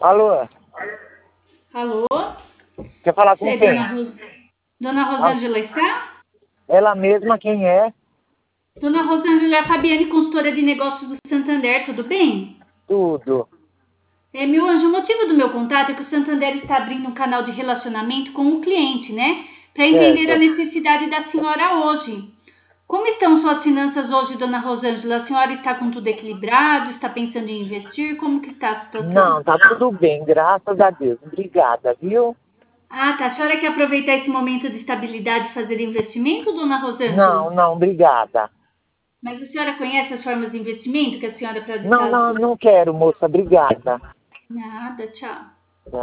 Alô? Alô? Quer falar Você com é quem? Dona Rosângela está? Ela mesma, quem é? Dona Rosângela é a Fabiane, consultora de negócios do Santander, tudo bem? Tudo. Meu anjo, o motivo do meu contato é que o Santander está abrindo um canal de relacionamento com o cliente, né? Para entender a Certo. necessidade da senhora hoje. Como estão suas finanças hoje, Dona Rosângela? A senhora está com tudo equilibrado? Está pensando em investir? Como que está a situação? Não, tá tudo bem, graças a Deus. Obrigada, viu? Ah, tá. A senhora quer aproveitar esse momento de estabilidade e fazer investimento, Dona Não, Rosângela? não, obrigada. Mas a senhora conhece as formas de investimento que a senhora pode Não, estar... não, não quero, moça, obrigada. Nada, tchau.